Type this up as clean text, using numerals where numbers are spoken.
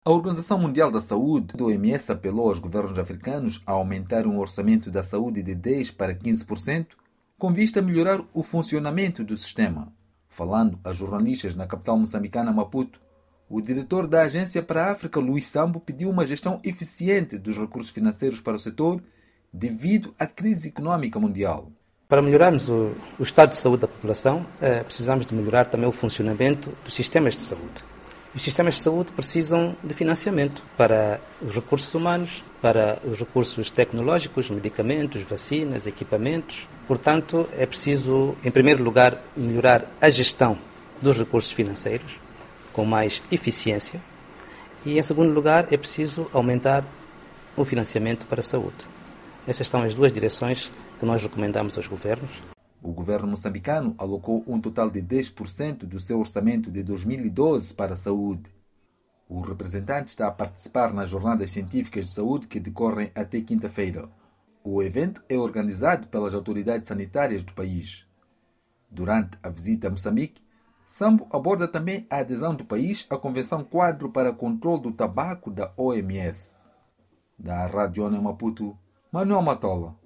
A Organização Mundial da Saúde, a OMS, apelou aos governos africanos a aumentarem o orçamento da saúde de 10% para 15%, com vista a melhorar o funcionamento do sistema. Falando a jornalistas na capital moçambicana, Maputo, o diretor da Agência para a África, Luís Sambo, pediu uma gestão eficiente dos recursos financeiros para o setor devido à crise econômica mundial. Para melhorarmos o estado de saúde da população, precisamos de melhorar também o funcionamento dos sistemas de saúde. Os sistemas de saúde precisam de financiamento para os recursos humanos, para os recursos tecnológicos, medicamentos, vacinas, equipamentos. Portanto, é preciso, em primeiro lugar, melhorar a gestão dos recursos financeiros com mais eficiência e, em segundo lugar, é preciso aumentar o financiamento para a saúde. Essas são as duas direções que nós recomendamos aos governos. O governo moçambicano alocou um total de 10% do seu orçamento de 2012 para a saúde. O representante está a participar nas jornadas científicas de saúde que decorrem até quinta-feira. O evento é organizado pelas autoridades sanitárias do país. Durante a visita a Moçambique, Sambo aborda também a adesão do país à Convenção Quadro para o Controle do Tabaco da OMS. Da Rádio ONU Maputo, Manuel Matola.